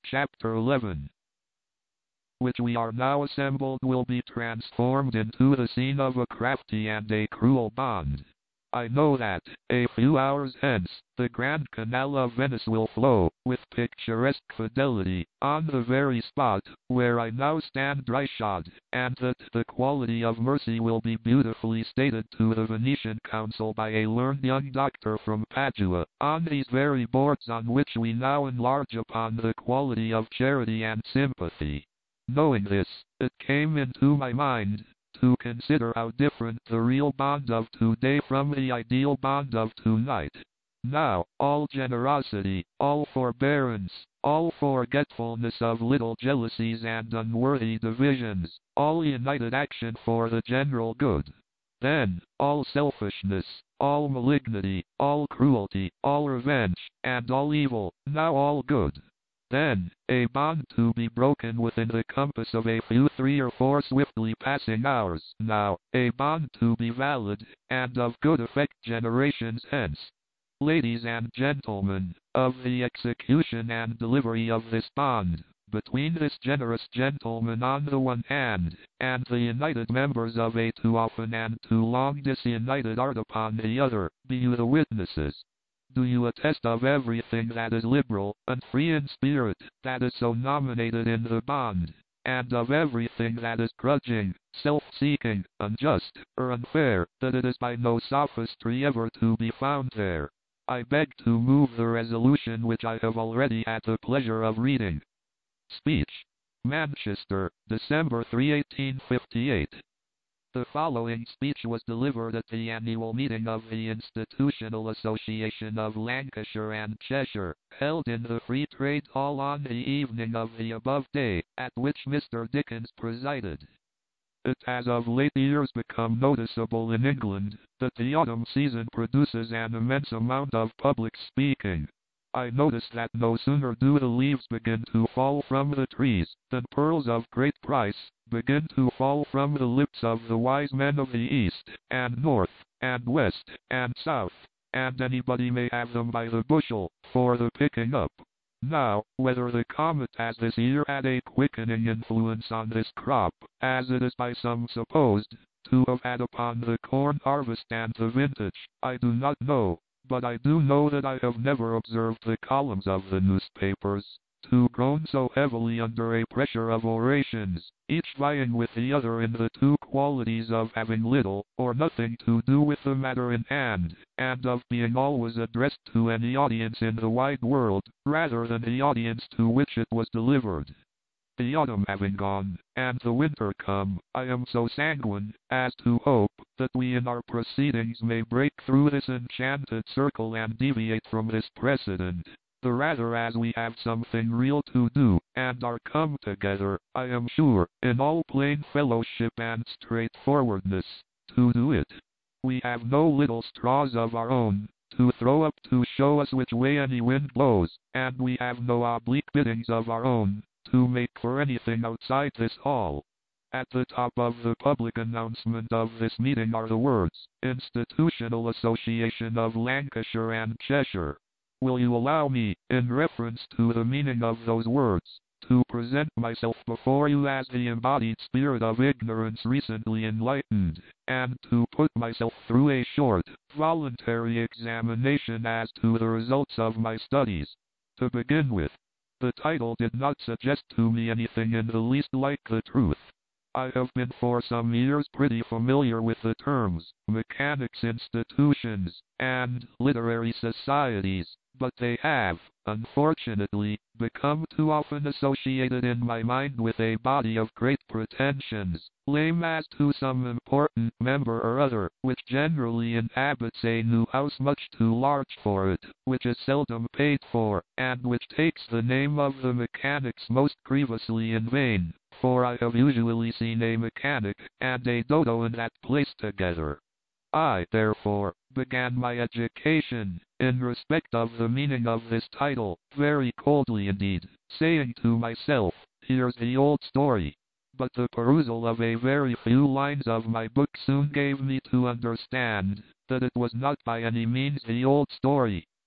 Chapter 11, which we are now assembled, will be transformed into the scene of a crafty and a cruel bond. I know that, a few hours hence, the Grand Canal of Venice will flow, with picturesque fidelity, on the very spot where I now stand dry-shod, and that the quality of mercy will be beautifully stated to the Venetian council by a learned young doctor from Padua, on these very boards on which we now enlarge upon the quality of charity and sympathy. Knowing this, it came into my mind to consider how different the real bond of today from the ideal bond of tonight. Now, all generosity, all forbearance, all forgetfulness of little jealousies and unworthy divisions, all united action for the general good. Then, all selfishness, all malignity, all cruelty, all revenge, and all evil, now all good. Then, a bond to be broken within the compass of a few 3 or 4 swiftly passing hours. Now, a bond to be valid, and of good effect generations hence. Ladies and gentlemen, of the execution and delivery of this bond, between this generous gentleman on the one hand, and the united members of a too often and too long disunited art upon the other, be you the witnesses. Do you attest of everything that is liberal and free in spirit, that is so nominated in the bond, and of everything that is grudging, self-seeking, unjust, or unfair, that it is by no sophistry ever to be found there? I beg to move the resolution which I have already had the pleasure of reading. Speech. Manchester, December 3, 1858. The following speech was delivered at the annual meeting of the Institutional Association of Lancashire and Cheshire, held in the Free Trade Hall on the evening of the above day, at which Mr. Dickens presided. It has of late years become noticeable in England that the autumn season produces an immense amount of public speaking. I notice that no sooner do the leaves begin to fall from the trees than pearls of great price begin to fall from the lips of the wise men of the East, and North, and West, and South, and anybody may have them by the bushel, for the picking up. Now, whether the comet has this year had a quickening influence on this crop, as it is by some supposed to have had upon the corn harvest and the vintage, I do not know, but I do know that I have never observed the columns of the newspapers to groan so heavily under a pressure of orations, each vying with the other in the two qualities of having little or nothing to do with the matter in hand, and of being always addressed to any audience in the wide world, rather than the audience to which it was delivered. The autumn having gone, and the winter come, I am so sanguine as to hope that we in our proceedings may break through this enchanted circle and deviate from this precedent. The rather as we have something real to do, and are come together, I am sure, in all plain fellowship and straightforwardness, to do it. We have no little straws of our own to throw up to show us which way any wind blows, and we have no oblique biddings of our own to make for anything outside this hall. At the top of the public announcement of this meeting are the words, Institutional Association of Lancashire and Cheshire. Will you allow me, in reference to the meaning of those words, to present myself before you as the embodied spirit of ignorance recently enlightened, and to put myself through a short, voluntary examination as to the results of my studies? To begin with, the title did not suggest to me anything in the least like the truth. I have been for some years pretty familiar with the terms, mechanics institutions, and literary societies, but they have, unfortunately, become too often associated in my mind with a body of great pretensions, lame as to some important member or other, which generally inhabits a new house much too large for it, which is seldom paid for, and which takes the name of the mechanics most grievously in vain, for I have usually seen a mechanic and a dodo in that place together. I, therefore, began my education, in respect of the meaning of this title, very coldly indeed, saying to myself, here's the old story. But the perusal of a very few lines of my book soon gave me to understand that it was not by any means the old story,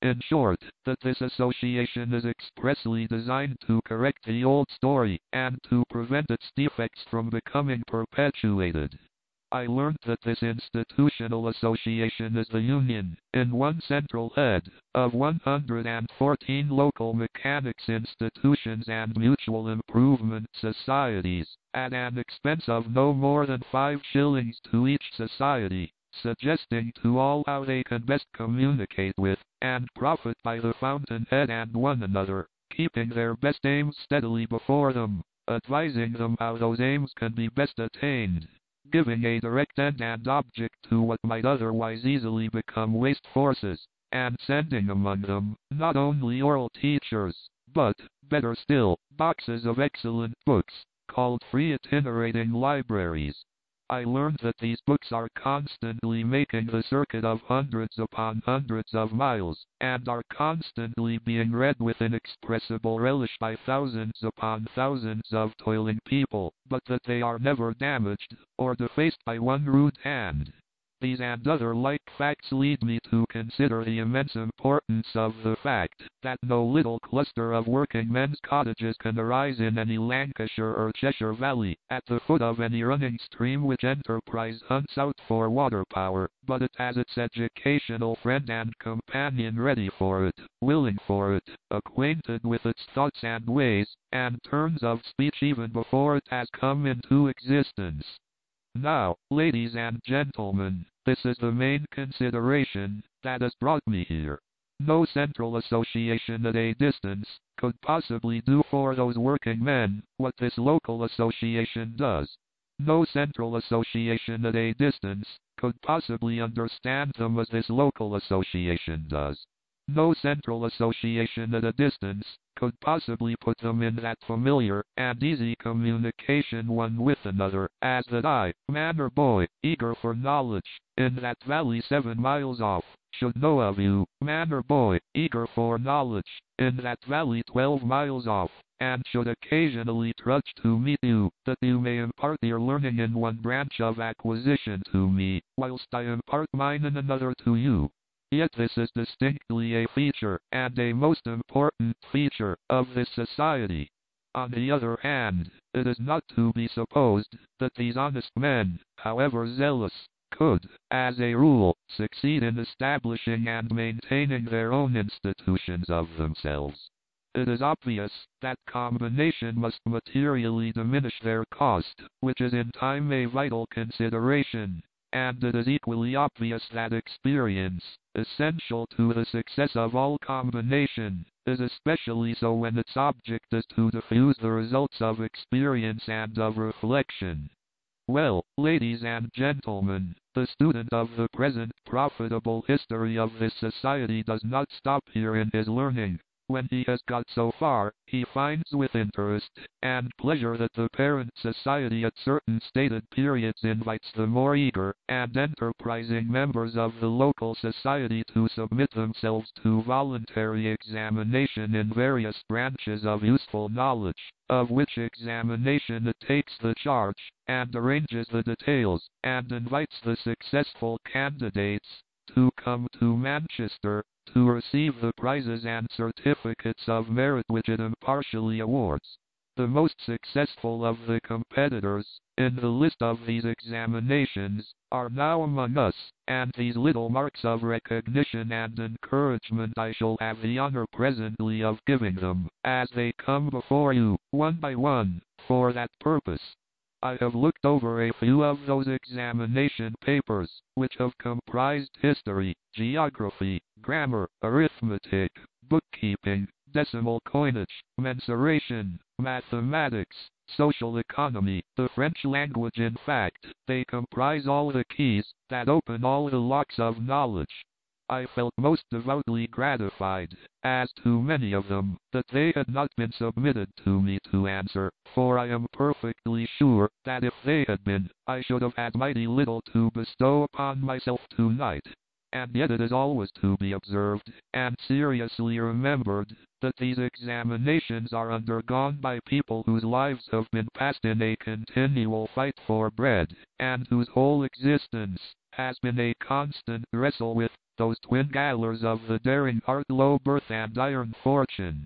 In short, that this association is expressly designed to correct the old story, and to prevent its defects from becoming perpetuated. I learned that this institutional association is the union, in one central head, of 114 local mechanics institutions and mutual improvement societies, at an expense of no more than 5 shillings to each society, suggesting to all how they can best communicate with, and profit by the fountainhead and one another, keeping their best aims steadily before them, advising them how those aims can be best attained, giving a direct end and object to what might otherwise easily become waste forces, and sending among them, not only oral teachers, but, better still, boxes of excellent books, called free itinerating libraries. I learned that these books are constantly making the circuit of hundreds upon hundreds of miles, and are constantly being read with inexpressible relish by thousands upon thousands of toiling people, but that they are never damaged, or defaced by one rude hand. These and other like facts lead me to consider the immense importance of the fact that no little cluster of working men's cottages can arise in any Lancashire or Cheshire valley, at the foot of any running stream which enterprise hunts out for water power, but it has its educational friend and companion ready for it, willing for it, acquainted with its thoughts and ways, and turns of speech even before it has come into existence. Now, ladies and gentlemen, this is the main consideration that has brought me here. No central association at a distance could possibly do for those working men what this local association does. No central association at a distance could possibly understand them as this local association does. No central association at a distance could possibly put them in that familiar and easy communication one with another, as that I, man or boy, eager for knowledge, in that valley 7 miles off, should know of you, man or boy, eager for knowledge, in that valley 12 miles off, and should occasionally trudge to meet you, that you may impart your learning in one branch of acquisition to me, whilst I impart mine in another to you. Yet this is distinctly a feature, and a most important feature, of this society. On the other hand, it is not to be supposed that these honest men, however zealous, could, as a rule, succeed in establishing and maintaining their own institutions of themselves. It is obvious that combination must materially diminish their cost, which is in time a vital consideration. And it is equally obvious that experience, essential to the success of all combination, is especially so when its object is to diffuse the results of experience and of reflection. Well, ladies and gentlemen, the student of the present profitable history of this society does not stop here in his learning. When he has got so far, he finds with interest and pleasure that the parent society at certain stated periods invites the more eager and enterprising members of the local society to submit themselves to voluntary examination in various branches of useful knowledge, of which examination it takes the charge, and arranges the details, and invites the successful candidates to come to Manchester, to receive the prizes and certificates of merit which it impartially awards. The most successful of the competitors, in the list of these examinations, are now among us, and these little marks of recognition and encouragement I shall have the honor presently of giving them, as they come before you, one by one, for that purpose. I have looked over a few of those examination papers, which have comprised history, geography, grammar, arithmetic, bookkeeping, decimal coinage, mensuration, mathematics, social economy, the French language. In fact, they comprise all the keys that open all the locks of knowledge. I felt most devoutly gratified, as to many of them, that they had not been submitted to me to answer, for I am perfectly sure that if they had been, I should have had mighty little to bestow upon myself tonight. And yet it is always to be observed, and seriously remembered, that these examinations are undergone by people whose lives have been passed in a continual fight for bread, and whose whole existence has been a constant wrestle with those twin galers of the daring heart, low birth and iron fortune.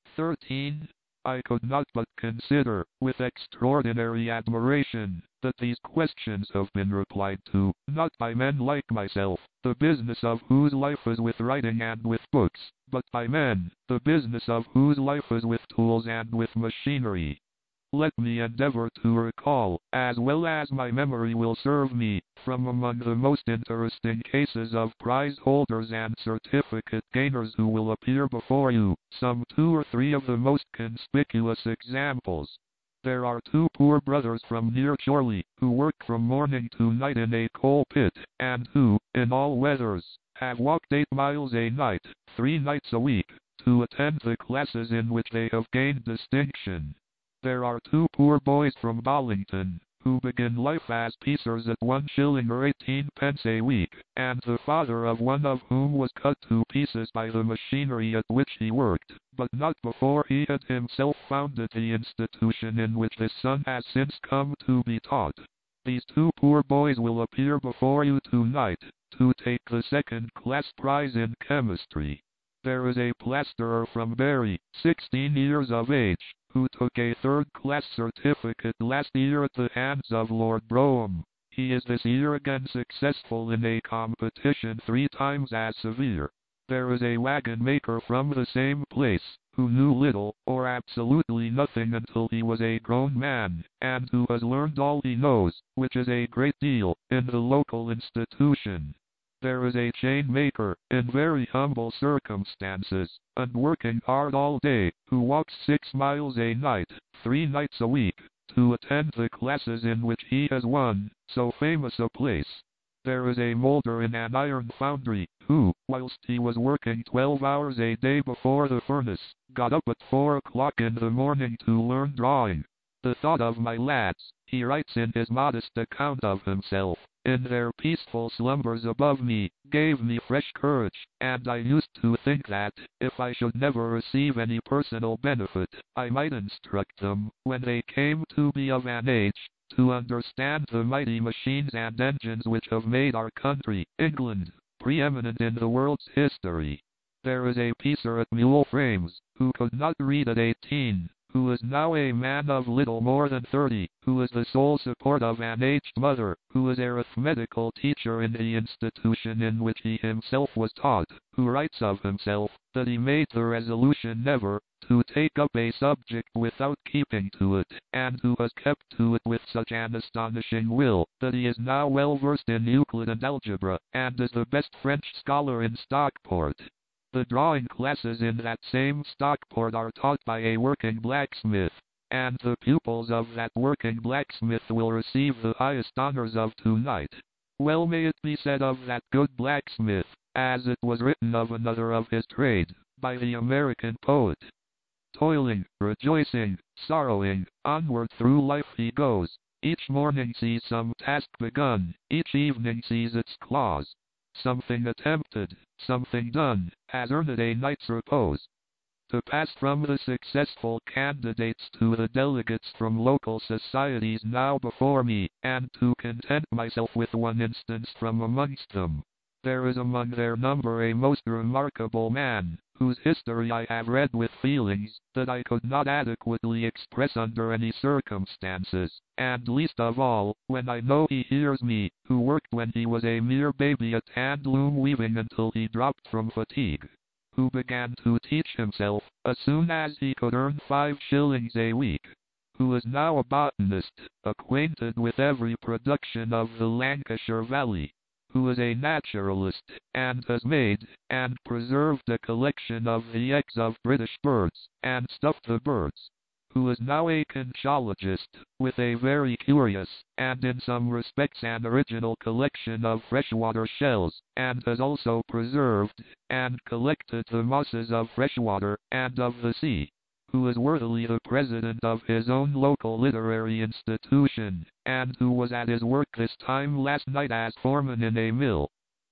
13. I could not but consider, with extraordinary admiration, that these questions have been replied to, not by men like myself, the business of whose life is with writing and with books, but by men, the business of whose life is with tools and with machinery. Let me endeavor to recall, as well as my memory will serve me, from among the most interesting cases of prize holders and certificate gainers who will appear before you, some 2 or 3 of the most conspicuous examples. There are 2 poor brothers from near Chorley, who work from morning to night in a coal pit, and who, in all weathers, have walked 8 miles a night, 3 nights a week, to attend the classes in which they have gained distinction. There are 2 poor boys from Bollington, who begin life as piecers at 1 shilling or 18 pence a week, and the father of one of whom was cut to pieces by the machinery at which he worked, but not before he had himself founded the institution in which his son has since come to be taught. These 2 poor boys will appear before you tonight, to take the 2nd class prize in chemistry. There is a plasterer from Bury, 16 years of age, who took a 3rd class certificate last year at the hands of Lord Brougham. He is this year again successful in a competition 3 times as severe. There is a wagon maker from the same place, who knew little, or absolutely nothing until he was a grown man, and who has learned all he knows, which is a great deal, in the local institution. There is a chain maker, in very humble circumstances, and working hard all day, who walks 6 miles a night, 3 nights a week, to attend the classes in which he has won so famous a place. There is a moulder in an iron foundry, who, whilst he was working 12 hours a day before the furnace, got up at 4 o'clock in the morning to learn drawing. The thought of my lads, he writes in his modest account of himself, in their peaceful slumbers above me, gave me fresh courage, and I used to think that, if I should never receive any personal benefit, I might instruct them, when they came to be of an age, to understand the mighty machines and engines which have made our country, England, preeminent in the world's history. There is a piecer at Mule Frames, who could not read at 18, who is now a man of little more than 30, who is the sole support of an aged mother, who is arithmetical teacher in the institution in which he himself was taught, who writes of himself, that he made the resolution never to take up a subject without keeping to it, and who has kept to it with such an astonishing will, that he is now well versed in Euclid and algebra, and is the best French scholar in Stockport. The drawing classes in that same Stockport are taught by a working blacksmith, and the pupils of that working blacksmith will receive the highest honors of tonight. Well may it be said of that good blacksmith, as it was written of another of his trade, by the American poet. Toiling, rejoicing, sorrowing, onward through life he goes. Each morning sees some task begun, each evening sees its close. Something attempted, something done, has earned a night's repose. To pass from the successful candidates to the delegates from local societies now before me, and to content myself with one instance from amongst them. There is among their number a most remarkable man, whose history I have read with feelings that I could not adequately express under any circumstances, and least of all, when I know he hears me, who worked when he was a mere baby at hand-loom weaving until he dropped from fatigue, who began to teach himself, as soon as he could earn 5 shillings a week, who is now a botanist, acquainted with every production of the Lancashire Valley, who is a naturalist, and has made, and preserved a collection of the eggs of British birds, and stuffed the birds, who is now a conchologist, with a very curious, and in some respects an original collection of freshwater shells, and has also preserved, and collected the mosses of freshwater, and of the sea, who is worthily the president of his own local literary institution, and who was at his work this time last night as foreman in a mill.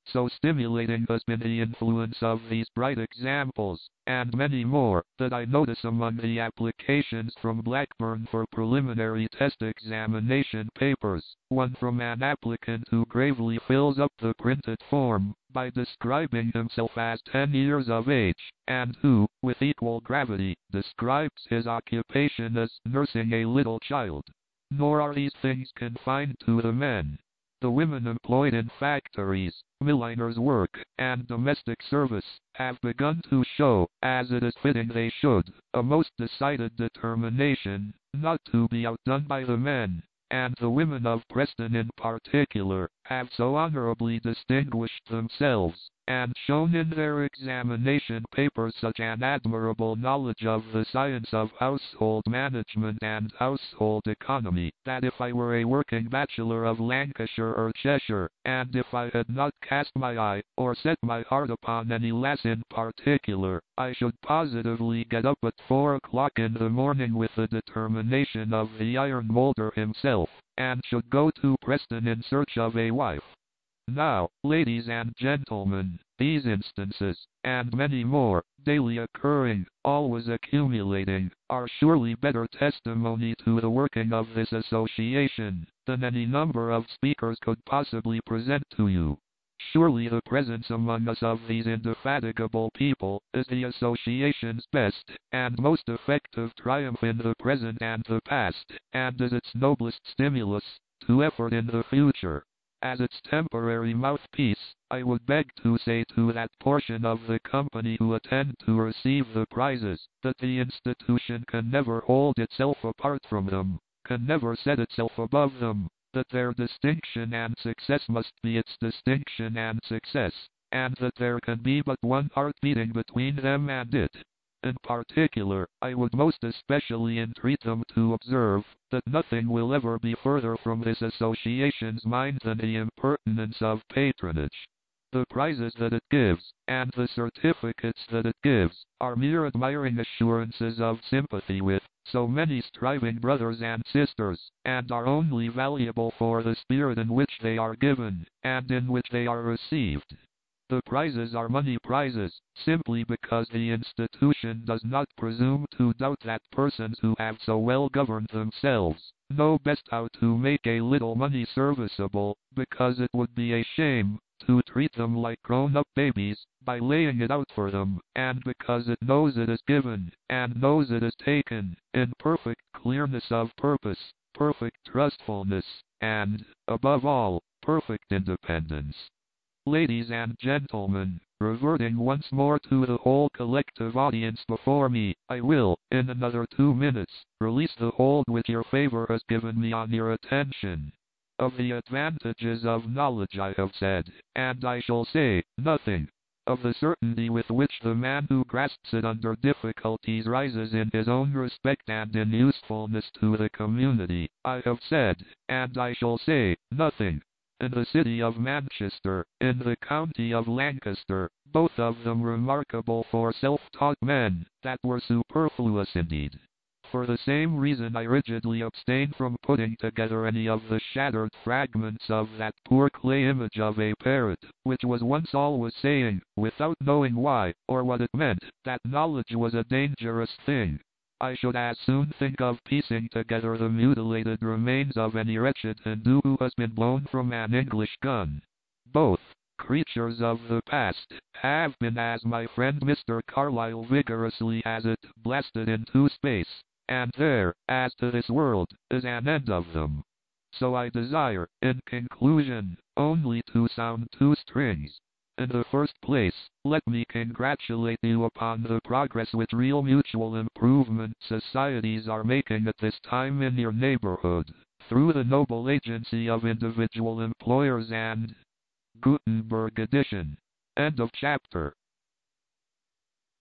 So stimulating has been the influence of these bright examples, and many more, that I notice among the applications from Blackburn for preliminary test examination papers, one from an applicant who gravely fills up the printed form by describing himself as 10 years of age, and who, with equal gravity, describes his occupation as nursing a little child. Nor are these things confined to the men. The women employed in factories, milliners' work, and domestic service, have begun to show, as it is fitting they should, a most decided determination not to be outdone by the men, and the women of Preston in particular, have so honorably distinguished themselves, and shown in their examination papers such an admirable knowledge of the science of household management and household economy, that if I were a working bachelor of Lancashire or Cheshire, and if I had not cast my eye, or set my heart upon any lass in particular, I should positively get up at 4 o'clock in the morning with the determination of the iron moulder himself, and should go to Preston in search of a wife. Now, ladies and gentlemen, these instances, and many more, daily occurring, always accumulating, are surely better testimony to the working of this association, than any number of speakers could possibly present to you. Surely the presence among us of these indefatigable people is the association's best and most effective triumph in the present and the past, and is its noblest stimulus to effort in the future. As its temporary mouthpiece, I would beg to say to that portion of the company who attend to receive the prizes, that the institution can never hold itself apart from them, can never set itself above them, that their distinction and success must be its distinction and success, and that there can be but one heart beating between them and it. In particular, I would most especially entreat them to observe, that nothing will ever be further from this association's mind than the impertinence of patronage. The prizes that it gives, and the certificates that it gives, are mere admiring assurances of sympathy with so many striving brothers and sisters, and are only valuable for the spirit in which they are given, and in which they are received. The prizes are money prizes, simply because the institution does not presume to doubt that persons who have so well governed themselves know best how to make a little money serviceable, because it would be a shame to treat them like grown-up babies by laying it out for them, and because it knows it is given, and knows it is taken, in perfect clearness of purpose, perfect trustfulness, and, above all, perfect independence. Ladies and gentlemen, reverting once more to the whole collective audience before me, I will, in another 2 minutes, release the hold which your favor has given me on your attention. Of the advantages of knowledge I have said, and I shall say nothing. Of the certainty with which the man who grasps it under difficulties rises in his own respect and in usefulness to the community, I have said, and I shall say nothing. In the city of Manchester, in the county of Lancaster, both of them remarkable for self-taught men, that were superfluous indeed. For the same reason I rigidly abstain from putting together any of the shattered fragments of that poor clay image of a parrot, which was once always saying, without knowing why, or what it meant, that knowledge was a dangerous thing. I should as soon think of piecing together the mutilated remains of any wretched Hindu who has been blown from an English gun. Both, creatures of the past, have been, as my friend Mr. Carlyle vigorously has it, blasted into space, and there, as to this world, is an end of them. So I desire, in conclusion, only to sound 2 strings. In the first place, let me congratulate you upon the progress which real mutual improvement societies are making at this time in your neighborhood, through the noble agency of individual employers and Gutenberg edition. End of chapter.